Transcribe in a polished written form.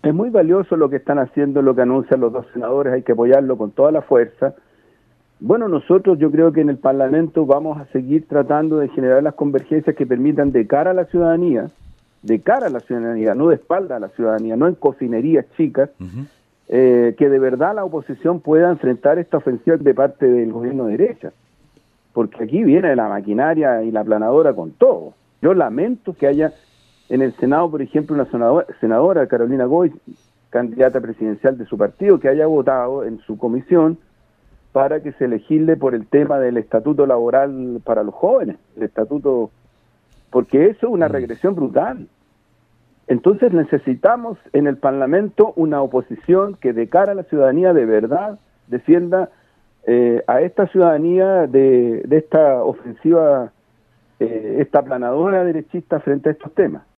Es muy valioso lo que están haciendo, lo que anuncian los dos senadores, hay que apoyarlo con toda la fuerza. Bueno, nosotros yo creo que en el Parlamento vamos a seguir tratando de generar las convergencias que permitan de cara a la ciudadanía, no de espalda a la ciudadanía, no en cocinerías chicas, Ujú. que de verdad la oposición pueda enfrentar esta ofensiva de parte del gobierno de derecha, porque aquí viene la maquinaria y la aplanadora con todo. Yo lamento que haya en el Senado, por ejemplo, una senadora, Carolina Goy, candidata presidencial de su partido, que haya votado en su comisión para que se legisle por el tema del estatuto laboral para los jóvenes, el estatuto, porque eso es una regresión brutal. Entonces necesitamos en el Parlamento una oposición que de cara a la ciudadanía de verdad defienda a esta ciudadanía de esta ofensiva, esta aplanadora derechista frente a estos temas.